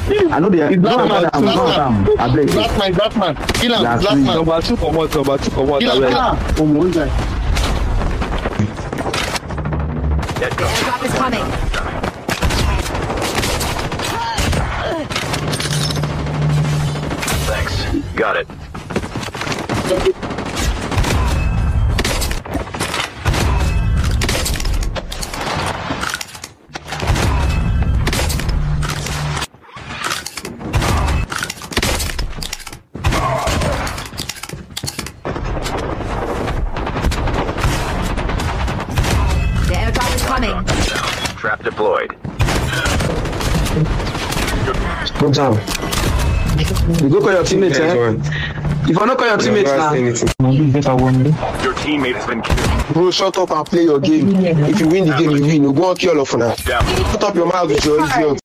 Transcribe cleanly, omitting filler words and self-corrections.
I know they are. Black man. Kill him. Black man. Number two, come on. Kill him. Airdrop is coming. Thanks. Got it. The airdrop is coming. Trap deployed. Good job. You go call your teammates, eh? If I not call your teammates now. Your teammate has been killed. Bro, shut up and play your game. If you win the game, you win. You go and kill all of them. Down. Shut up your mouth with your idiot.